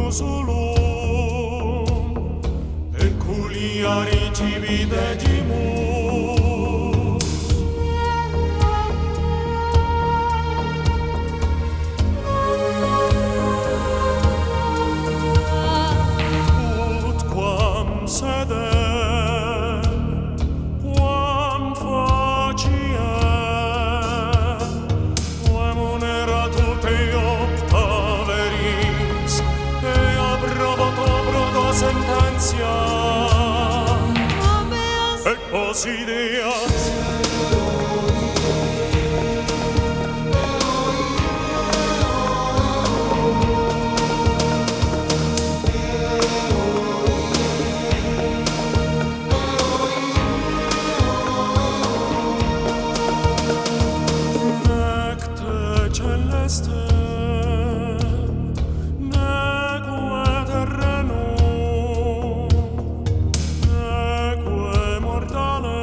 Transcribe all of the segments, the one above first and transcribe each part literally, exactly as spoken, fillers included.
solum, peculiari tibi dedimus. Ut quam sedem, quam faciem, remunerato te opta veris, ea probato proda sententia, et posideas. Nec te celeste, neque terrenum, neque mortale,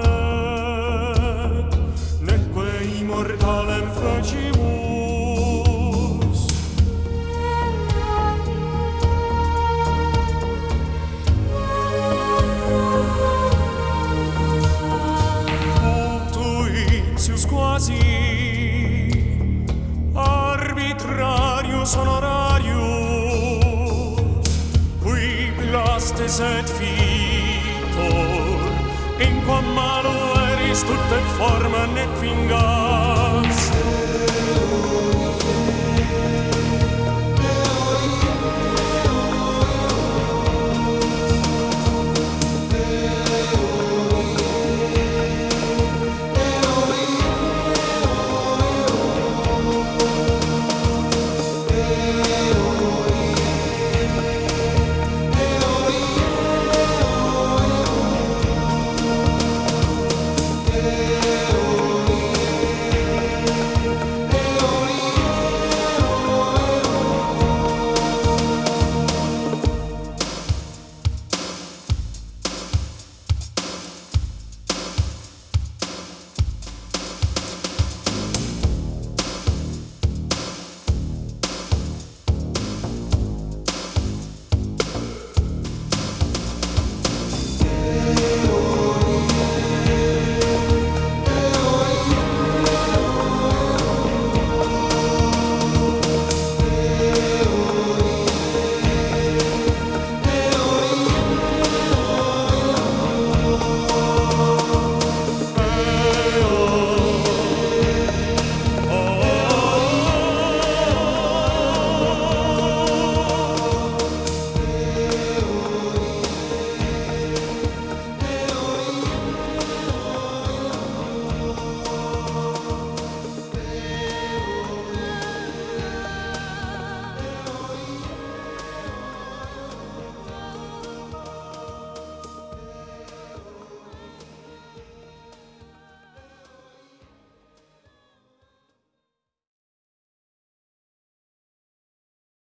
neque immortalem facimus. Tuitius quasi arbitrarius honorarius, qui plastes et fitor, in quam malo eris tutte forma nec fingas.